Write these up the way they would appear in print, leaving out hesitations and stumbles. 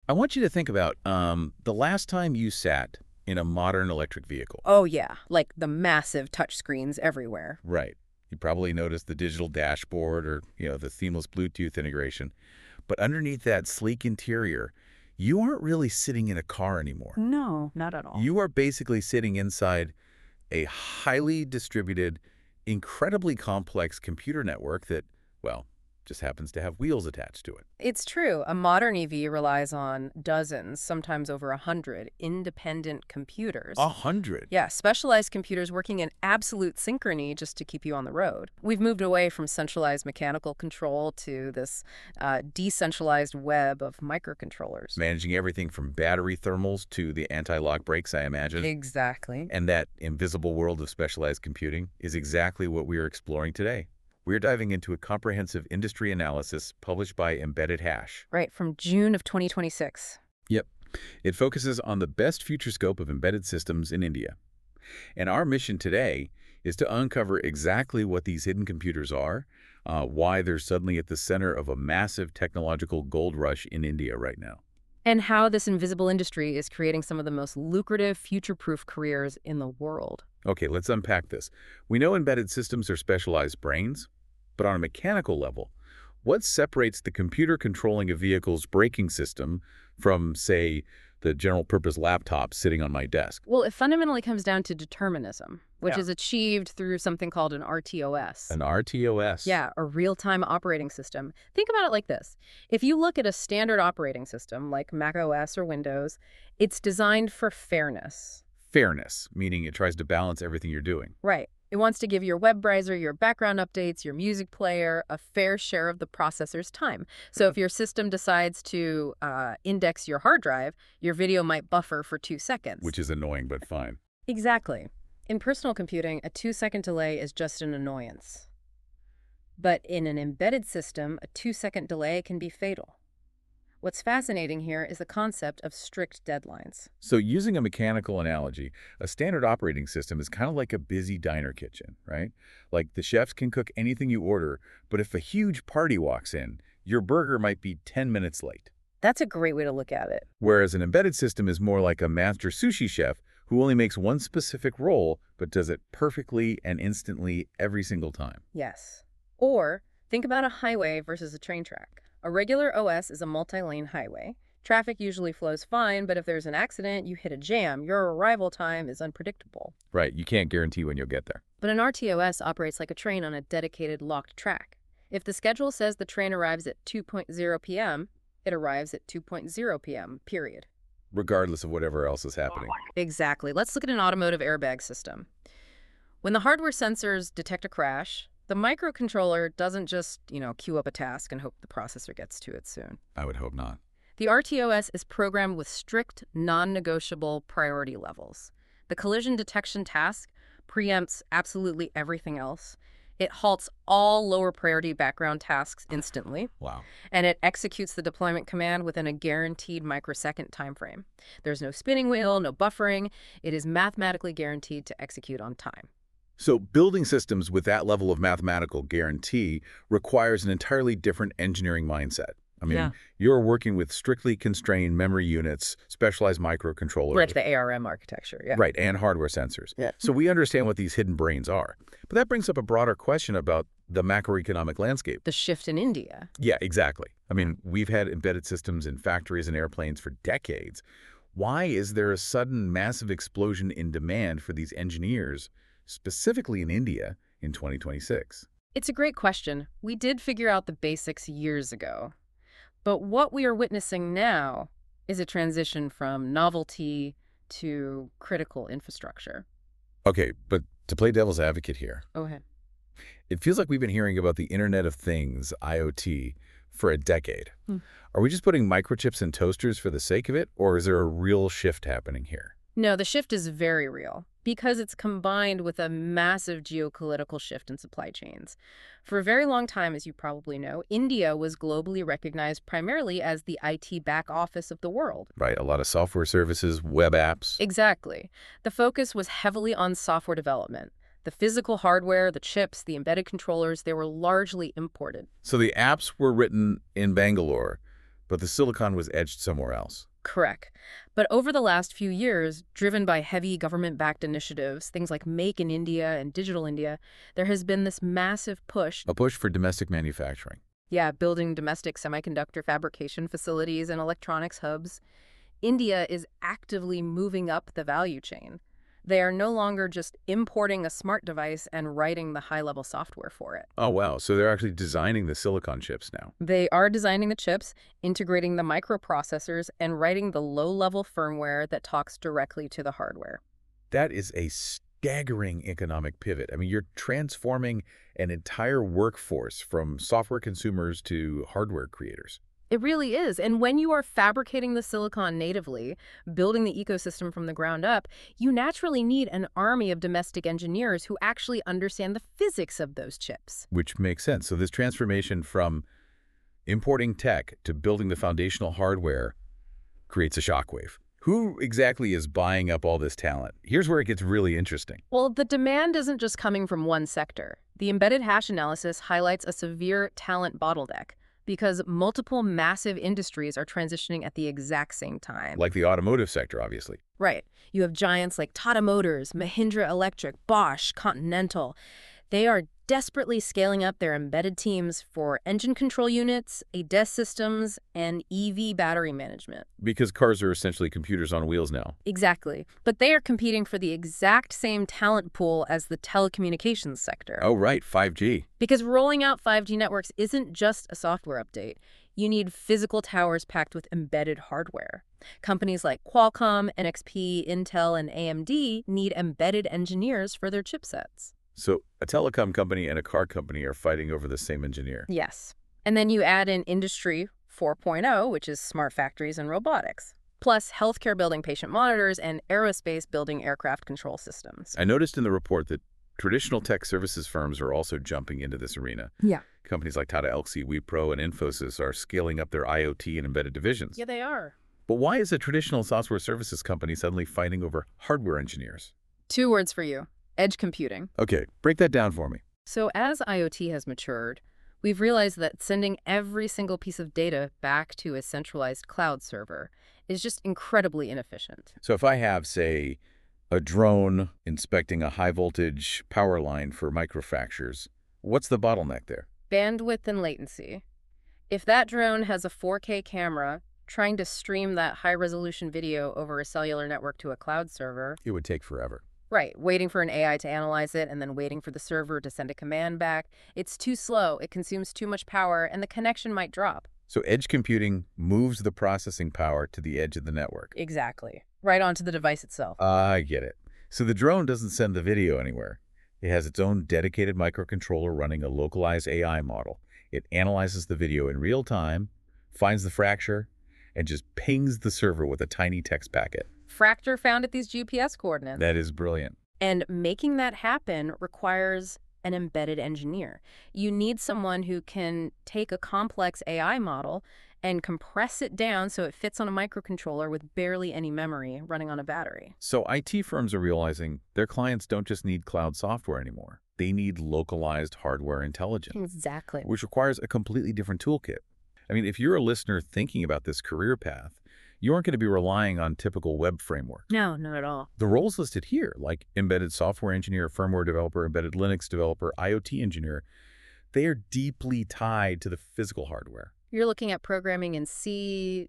I want you to think about the last time you sat in a modern electric vehicle. Oh, yeah, like the massive touchscreens everywhere. Right. You probably noticed the digital dashboard or, the seamless Bluetooth integration. But underneath that sleek interior, you aren't really sitting in a car anymore. No, not at all. You are basically sitting inside a highly distributed, incredibly complex computer network that, well, just happens to have wheels attached to it. It's true. A modern EV relies on dozens, sometimes over 100, independent computers. 100. Yeah, specialized computers working in absolute synchrony just to keep you on the road. We've moved away from centralized mechanical control to this decentralized web of microcontrollers. Managing everything from battery thermals to the anti-lock brakes, I imagine. Exactly. And that invisible world of specialized computing is exactly what we are exploring today. We're diving into a comprehensive industry analysis published by Embedded Hash. Right, from June of 2026. Yep. It focuses on the best future scope of embedded systems in India. And our mission today is to uncover exactly what these hidden computers are, why they're suddenly at the center of a massive technological gold rush in India right now. And how this invisible industry is creating some of the most lucrative, future-proof careers in the world. Okay, let's unpack this. We know embedded systems are specialized brains, but on a mechanical level, what separates the computer controlling a vehicle's braking system from, say, the general-purpose laptop sitting on my desk? Well, it fundamentally comes down to determinism, which Yeah. is achieved through something called an RTOS. An RTOS. Yeah, a real-time operating system. Think about it like this. If you look at a standard operating system like Mac OS or Windows, it's designed for fairness. Fairness, meaning it tries to balance everything you're doing. Right. It wants to give your web browser, your background updates, your music player a fair share of the processor's time. So if your system decides to index your hard drive, your video might buffer for 2 seconds. Which is annoying, but fine. Exactly. In personal computing, a 2-second delay is just an annoyance. But in an embedded system, a 2-second delay can be fatal. What's fascinating here is the concept of strict deadlines. So using a mechanical analogy, a standard operating system is kind of like a busy diner kitchen, right? Like the chefs can cook anything you order, but if a huge party walks in, your burger might be 10 minutes late. That's a great way to look at it. Whereas an embedded system is more like a master sushi chef who only makes one specific roll, but does it perfectly and instantly every single time. Yes. Or think about a highway versus a train track. A regular OS is a multi-lane highway. Traffic usually flows fine, but if there's an accident, you hit a jam, your arrival time is unpredictable. Right, you can't guarantee when you'll get there. But an RTOS operates like a train on a dedicated locked track. If the schedule says the train arrives at 2:00 p.m., it arrives at 2:00 p.m., period. Regardless of whatever else is happening. Exactly. Let's look at an automotive airbag system. When the hardware sensors detect a crash, the microcontroller doesn't just, queue up a task and hope the processor gets to it soon. I would hope not. The RTOS is programmed with strict, non-negotiable priority levels. The collision detection task preempts absolutely everything else. It halts all lower priority background tasks instantly, Wow. and it executes the deployment command within a guaranteed microsecond time frame. There's no spinning wheel, no buffering. It is mathematically guaranteed to execute on time. So building systems with that level of mathematical guarantee requires an entirely different engineering mindset. I mean, Yeah. you're working with strictly constrained memory units, specialized microcontrollers. Right, the ARM architecture, yeah. Right, and hardware sensors. Yeah. So we understand what these hidden brains are. But that brings up a broader question about the macroeconomic landscape. The shift in India. Yeah, exactly. I mean, we've had embedded systems in factories and airplanes for decades. Why is there a sudden massive explosion in demand for these engineers, specifically in India, in 2026? It's a great question. We did figure out the basics years ago. But what we are witnessing now is a transition from novelty to critical infrastructure. Okay, but to play devil's advocate here, Go ahead. it feels like we've been hearing about the Internet of Things, IoT, for a decade. Hmm. Are we just putting microchips in toasters for the sake of it, or is there a real shift happening here? No, the shift is very real because it's combined with a massive geopolitical shift in supply chains. For a very long time, as you probably know, India was globally recognized primarily as the IT back office of the world. Right, a lot of software services, web apps. Exactly. The focus was heavily on software development. The physical hardware, the chips, the embedded controllers, they were largely imported. So the apps were written in Bangalore, but the silicon was etched somewhere else. Correct. But over the last few years, driven by heavy government-backed initiatives, things like Make in India and Digital India, there has been this massive push. A push for domestic manufacturing. Yeah, building domestic semiconductor fabrication facilities and electronics hubs. India is actively moving up the value chain. They are no longer just importing a smart device and writing the high-level software for it. Oh, wow. So they're actually designing the silicon chips now. They are designing the chips, integrating the microprocessors, and writing the low-level firmware that talks directly to the hardware. That is a staggering economic pivot. I mean, you're transforming an entire workforce from software consumers to hardware creators. It really is. And when you are fabricating the silicon natively, building the ecosystem from the ground up, you naturally need an army of domestic engineers who actually understand the physics of those chips. Which makes sense. So this transformation from importing tech to building the foundational hardware creates a shockwave. Who exactly is buying up all this talent? Here's where it gets really interesting. Well, the demand isn't just coming from one sector. The embedded hash analysis highlights a severe talent bottleneck, because multiple massive industries are transitioning at the exact same time. Like the automotive sector, obviously. Right. You have giants like Tata Motors, Mahindra Electric, Bosch, Continental. They are desperately scaling up their embedded teams for engine control units, ADAS systems, and EV battery management. Because cars are essentially computers on wheels now. Exactly. But they are competing for the exact same talent pool as the telecommunications sector. Oh, right, 5G. Because rolling out 5G networks isn't just a software update. You need physical towers packed with embedded hardware. Companies like Qualcomm, NXP, Intel, and AMD need embedded engineers for their chipsets. So a telecom company and a car company are fighting over the same engineer. Yes. And then you add in Industry 4.0, which is smart factories and robotics, plus healthcare building patient monitors and aerospace building aircraft control systems. I noticed in the report that traditional tech services firms are also jumping into this arena. Yeah. Companies like Tata Elxsi, Wipro, and Infosys are scaling up their IoT and embedded divisions. Yeah, they are. But why is a traditional software services company suddenly fighting over hardware engineers? 2 words for you. Edge computing. Okay, break that down for me. So as IoT has matured, we've realized that sending every single piece of data back to a centralized cloud server is just incredibly inefficient. So if I have, say, a drone inspecting a high-voltage power line for microfractures, what's the bottleneck there? Bandwidth and latency. If that drone has a 4K camera trying to stream that high-resolution video over a cellular network to a cloud server, It would take forever. right, waiting for an AI to analyze it and then waiting for the server to send a command back, it's too slow, it consumes too much power, and the connection might drop. So edge computing moves the processing power to the edge of the network. Exactly. Right onto the device itself. I get it. So the drone doesn't send the video anywhere. It has its own dedicated microcontroller running a localized AI model. It analyzes the video in real time, finds the fracture, and just pings the server with a tiny text packet. Fracture found at these GPS coordinates. That is brilliant. And making that happen requires an embedded engineer. You need someone who can take a complex AI model and compress it down so it fits on a microcontroller with barely any memory running on a battery. So IT firms are realizing their clients don't just need cloud software anymore. They need localized hardware intelligence, Exactly. which requires a completely different toolkit. I mean, if you're a listener thinking about this career path, you aren't going to be relying on typical web frameworks. No, not at all. The roles listed here, like embedded software engineer, firmware developer, embedded Linux developer, IoT engineer, they are deeply tied to the physical hardware. You're looking at programming in C,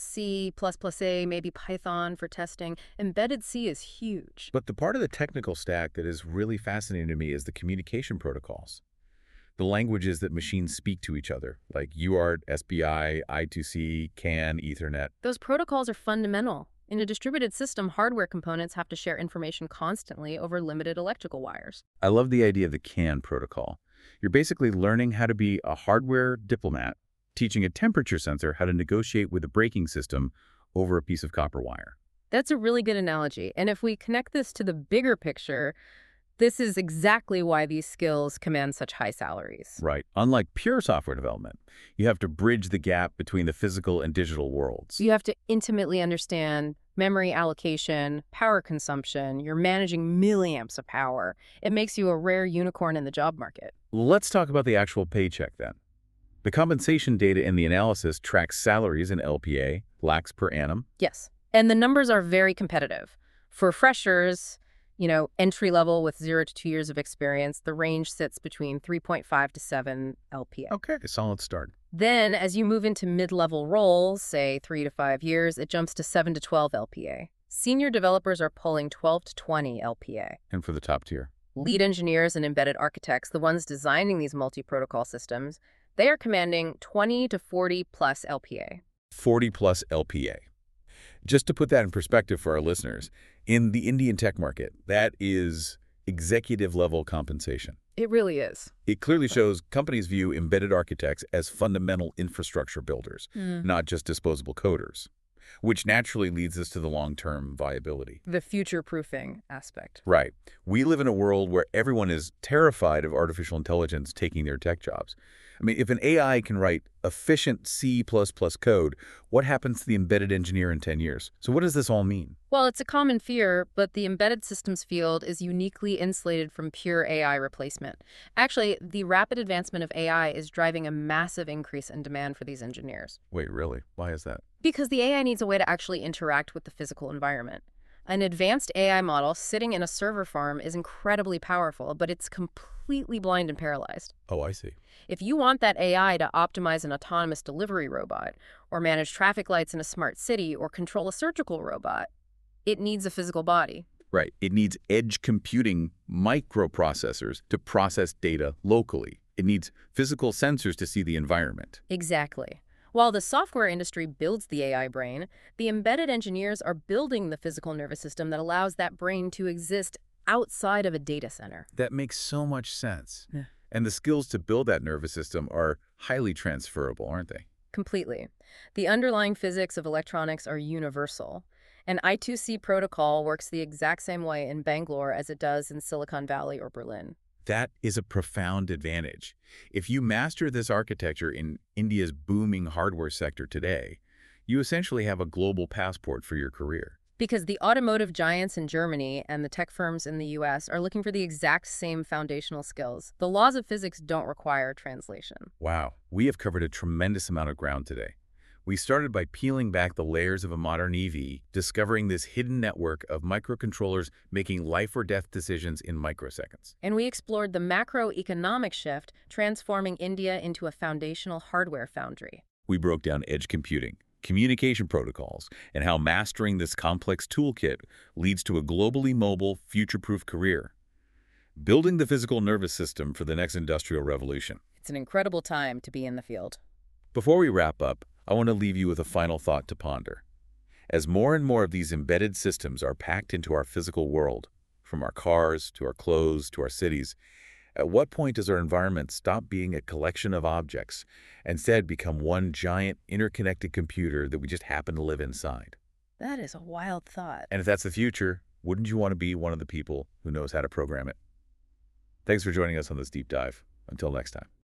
C++A, maybe Python for testing. Embedded C is huge. But the part of the technical stack that is really fascinating to me is the communication protocols. The languages that machines speak to each other, like UART, SPI, I2C, CAN, Ethernet. Those protocols are fundamental. In a distributed system, hardware components have to share information constantly over limited electrical wires. I love the idea of the CAN protocol. You're basically learning how to be a hardware diplomat, teaching a temperature sensor how to negotiate with a braking system over a piece of copper wire. That's a really good analogy. And if we connect this to the bigger picture, this is exactly why these skills command such high salaries. Right. Unlike pure software development, you have to bridge the gap between the physical and digital worlds. You have to intimately understand memory allocation, power consumption. You're managing milliamps of power. It makes you a rare unicorn in the job market. Let's talk about the actual paycheck then. The compensation data in the analysis tracks salaries in LPA, lakhs per annum. Yes. And the numbers are very competitive. For freshers, entry level with 0 to 2 years of experience, the range sits between 3.5 to 7 LPA. Okay, a solid start. Then, as you move into mid-level roles, say 3 to 5 years, it jumps to 7 to 12 LPA. Senior developers are pulling 12 to 20 LPA. And for the top tier? Lead engineers and embedded architects, the ones designing these multi-protocol systems, they are commanding 20 to 40 plus LPA. 40 plus LPA. Just to put that in perspective for our listeners, in the Indian tech market, that is executive-level compensation. It really is. It clearly shows companies view embedded architects as fundamental infrastructure builders, not just disposable coders, which naturally leads us to the long-term viability. The future-proofing aspect. Right. We live in a world where everyone is terrified of artificial intelligence taking their tech jobs. I mean, if an AI can write efficient C++ code, what happens to the embedded engineer in 10 years? So what does this all mean? Well, it's a common fear, but the embedded systems field is uniquely insulated from pure AI replacement. Actually, the rapid advancement of AI is driving a massive increase in demand for these engineers. Wait, really? Why is that? Because the AI needs a way to actually interact with the physical environment. An advanced AI model sitting in a server farm is incredibly powerful, but it's completely blind and paralyzed. Oh, I see. If you want that AI to optimize an autonomous delivery robot, or manage traffic lights in a smart city, or control a surgical robot, it needs a physical body. Right. It needs edge computing microprocessors to process data locally. It needs physical sensors to see the environment. Exactly. While the software industry builds the AI brain, the embedded engineers are building the physical nervous system that allows that brain to exist outside of a data center. That makes so much sense. Yeah. And the skills to build that nervous system are highly transferable, aren't they? Completely. The underlying physics of electronics are universal. An I2C protocol works the exact same way in Bangalore as it does in Silicon Valley or Berlin. That is a profound advantage. If you master this architecture in India's booming hardware sector today, you essentially have a global passport for your career. Because the automotive giants in Germany and the tech firms in the US are looking for the exact same foundational skills. The laws of physics don't require translation. Wow, we have covered a tremendous amount of ground today. We started by peeling back the layers of a modern EV, discovering this hidden network of microcontrollers making life-or-death decisions in microseconds. And we explored the macroeconomic shift, transforming India into a foundational hardware foundry. We broke down edge computing, communication protocols, and how mastering this complex toolkit leads to a globally mobile, future-proof career. Building the physical nervous system for the next industrial revolution. It's an incredible time to be in the field. Before we wrap up, I want to leave you with a final thought to ponder. As more and more of these embedded systems are packed into our physical world, from our cars to our clothes to our cities, at what point does our environment stop being a collection of objects and instead become one giant interconnected computer that we just happen to live inside? That is a wild thought. And if that's the future, wouldn't you want to be one of the people who knows how to program it? Thanks for joining us on this deep dive. Until next time.